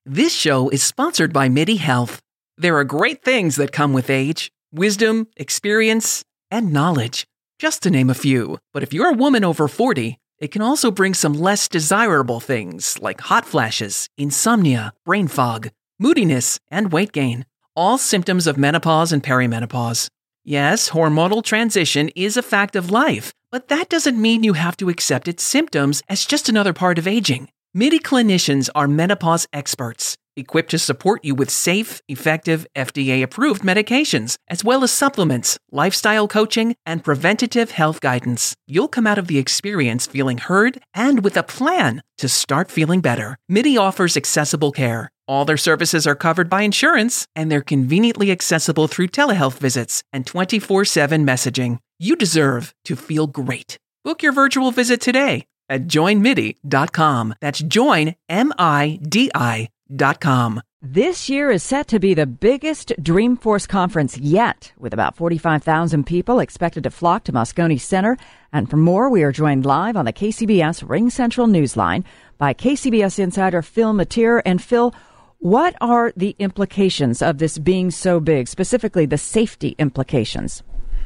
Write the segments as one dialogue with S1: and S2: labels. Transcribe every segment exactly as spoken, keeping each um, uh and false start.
S1: This show is sponsored by MIDI Health. There are great things that come with age: wisdom, experience, and knowledge, just to name a few. But if you're a woman over forty, it can also bring some less desirable things like hot flashes, insomnia, brain fog, moodiness, and weight gain, all symptoms of menopause and perimenopause. Yes, hormonal transition is a fact of life, but that doesn't mean you have to accept its symptoms as just another part of aging. MIDI clinicians are menopause experts, equipped to support you with safe, effective, F D A-approved medications, as well as supplements, lifestyle coaching, and preventative health guidance. You'll come out of the experience feeling heard and with a plan to start feeling better. MIDI offers accessible care. All their services are covered by insurance, and they're conveniently accessible through telehealth visits and twenty-four seven messaging. You deserve to feel great. Book your virtual visit today at join midi dot com. That's join, M I D I dot com.
S2: This year is set to be the biggest Dreamforce conference yet, with about forty-five thousand people expected to flock to Moscone Center. And for more, we are joined live on the K C B S Ring Central Newsline by K C B S insider Phil Matier. And Phil, what are the implications of this being so big, specifically the safety implications?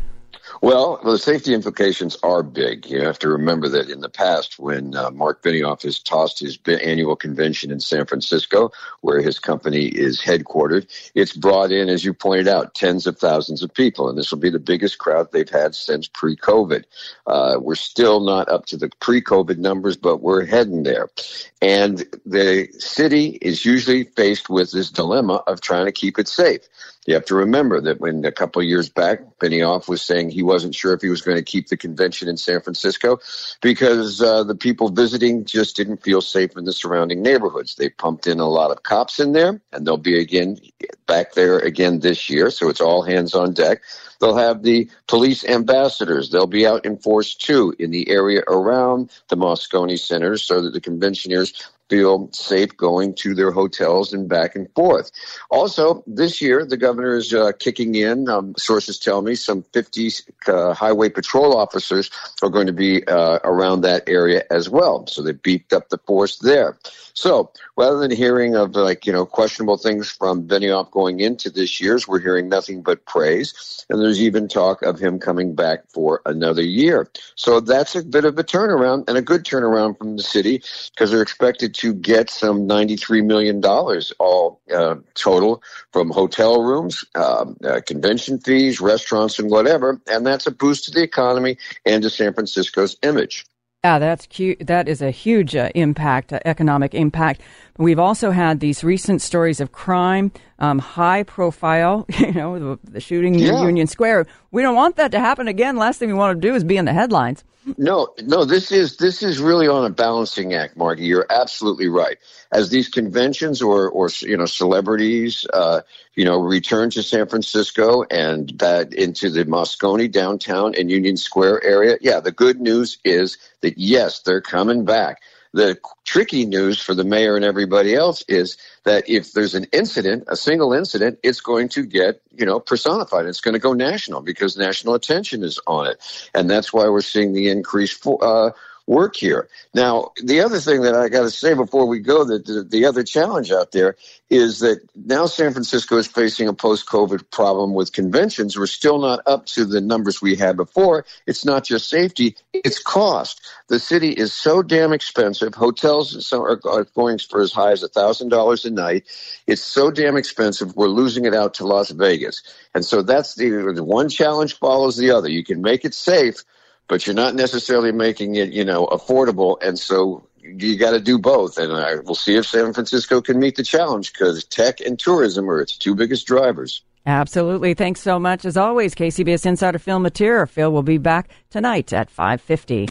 S3: Well, the safety implications are big. You have to remember that in the past, when uh, Mark Benioff has tossed his annual convention in San Francisco, where his company is headquartered, it's brought in, as you pointed out, tens of thousands of people. And this will be the biggest crowd they've had since pre-COVID. Uh, we're still not up to the pre-COVID numbers, but we're heading there. And the city is usually faced with this dilemma of trying to keep it safe. You have to remember that when a couple of years back, Benioff was saying he wasn't sure if he was going to keep the convention in San Francisco because uh, the people visiting just didn't feel safe in the surrounding neighborhoods. They pumped in a lot of cops in there, and they'll be again back there again this year, so it's all hands on deck. They'll have the police ambassadors. They'll be out in force, too, in the area around the Moscone Center so that the conventioners feel safe going to their hotels and back and forth. Also, this year, the governor is uh, kicking in, um, sources tell me, some fifty uh, highway patrol officers are going to be uh, around that area as well. So they beefed up the force there. So rather than hearing of, like, you know, questionable things from Benioff going into this year's, we're hearing nothing but praise. And there's even talk of him coming back for another year. So that's a bit of a turnaround, and a good turnaround from the city, because they're expected to get some ninety-three million dollars all uh, total from hotel rooms, um, uh, convention fees, restaurants, and whatever. And that's a boost to the economy and to San Francisco's image.
S2: Yeah, that's cute. That is a huge uh, impact, uh, economic impact. We've also had these recent stories of crime, um, high profile, you know, the, the shooting
S3: yeah.
S2: in Union Square. We don't want that to happen again. Last thing we want to do is be in the headlines.
S3: No, no, this is this is really on a balancing act, Margie. You're absolutely right. As these conventions or, or you know, celebrities, uh, you know, return to San Francisco and that into the Moscone downtown and Union Square area, yeah, the good news is that, yes, they're coming back. The tricky news for the mayor and everybody else is that if there's an incident, a single incident, it's going to get, you know, personified. It's going to go national because national attention is on it. And that's why we're seeing the increase for, uh, work here. Now, the other thing that I got to say before we go, that the, the other challenge out there is that now San Francisco is facing a post-COVID problem with conventions. We're still not up to the numbers we had before. It's not just safety, it's cost. The city is so damn expensive. Hotels are going for as high as one thousand dollars a night. It's so damn expensive, we're losing it out to Las Vegas. And so that's the, the one challenge follows the other. You can make it safe, but you're not necessarily making it, you know, affordable. And so you got to do both. And I, we'll see if San Francisco can meet the challenge, because tech and tourism are its two biggest drivers.
S2: Absolutely. Thanks so much. As always, K C B S insider Phil Matier. Phil will be back tonight at five fifty.